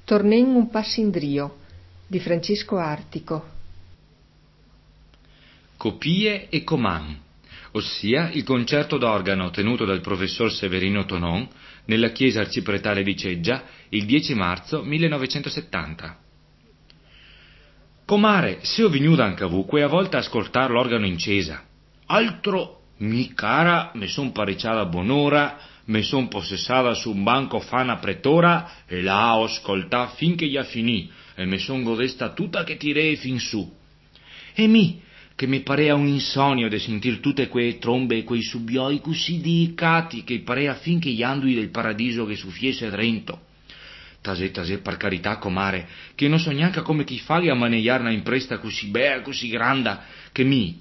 Tornen un passindrio di Francesco Artico. Copie e Coman, ossia il concerto d'organo tenuto dal professor Severino Tonon nella chiesa arcipretale di Ceggia il 10 marzo 1970. Comare, se ho venuto anche a voi a volte ascoltar l'organo in chiesa. Altro, mi cara, me son parecciata buon'ora, me son possessata su un banco fana pretora e la ho ascoltata finché ya finì e me son godesta tutta che tirei fin su. E che mi parea un insonio de sentir tutte quei trombe e quei subbioi così delicati che parea finché gli andui del paradiso che suffiesse drento. Tasè, per carità, comare, che non so neanche come chi fai a maneiarna impresta così bella, così granda, che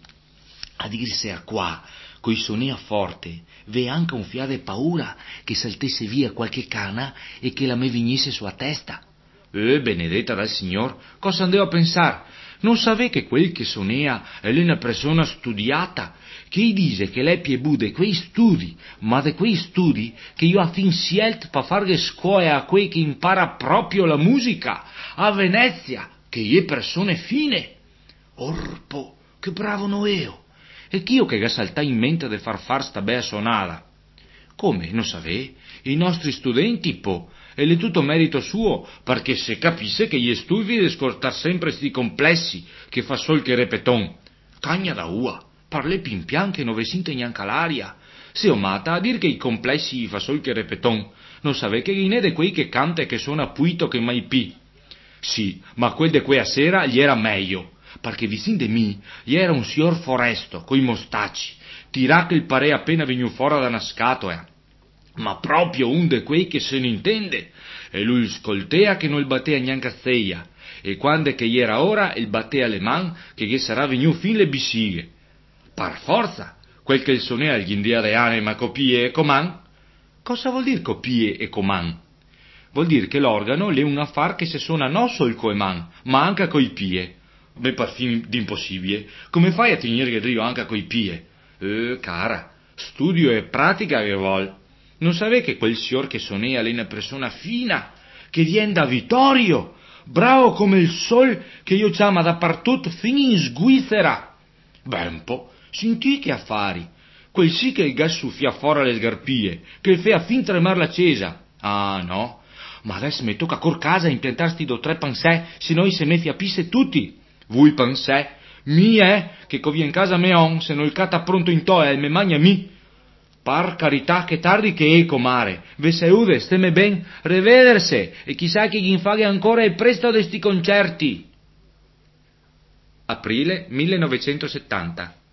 a dirse a qua, coi sonea forte, ve anche un fiade paura che saltesse via qualche cana e che la me venisse sulla testa. Benedetta dal Signor, cosa andeo a pensar? Non save che quel che sonea è una persona studiata, che gli dice che lei piebu de quei studi, ma de quei studi che io affin sielt pa farghe scuola a quei che impara proprio la musica, a Venezia, che gli è persone fine. Orpo, che bravo noeo! E ch'io che ga saltà in mente de far sta bea sonata. Come, non save? I nostri studenti, e l'è tutto merito suo, perché se capisse che gli studi de scortar sempre sti complessi, che fa sol che repeton. Cagna da ua, parle pin pian che non ve sente neanche l'aria. Se ho mata a dir che i complessi fa sol che repeton, non save che gli ne de quei che canta e che suona puito che mai pi. Sì, ma quel de quea sera gli era meglio, perché vicin de gli era un signor foresto, coi mostacci, tirà che il pare appena vegnu fora da una scatola, ma proprio un de quei che se ne intende, e lui scoltea che non il battea neanche a zeia, e quando che gli era ora il battea le man che gli sarà vegnu fin le bisighe. Par forza, quel che il sonea gli india de anima copie e coman. Cosa vuol dire copie e coman? Vuol dire che l'organo è un affar che se suona non solo coi man, ma anche coi pie. Beh, per fin d'impossibile, come fai a tenere che drio anche coi pie? Cara, studio e pratica che vol. Non sape che quel signor che sonea è una persona fina, che viene da Vittorio, bravo come il sol che io chiama dappertutto fin in Svizzera. Beh, un po', senti che affari. Quel sì che il gas suffia fuori le sgarpie, che il fea fin tremar la cesa. Ah, no? Ma adesso mi tocca cor casa impiantarsti do tre pansè, se noi se me fiapisse tutti. Voi pansè? Che covia in casa me on, se non il cata pronto in toa e me magna mi. Par carità che tardi che è, comare. Ve seude, stemme ben, revederse, e chissà che gli infaghe ancora e presto de sti concerti. Aprile 1970.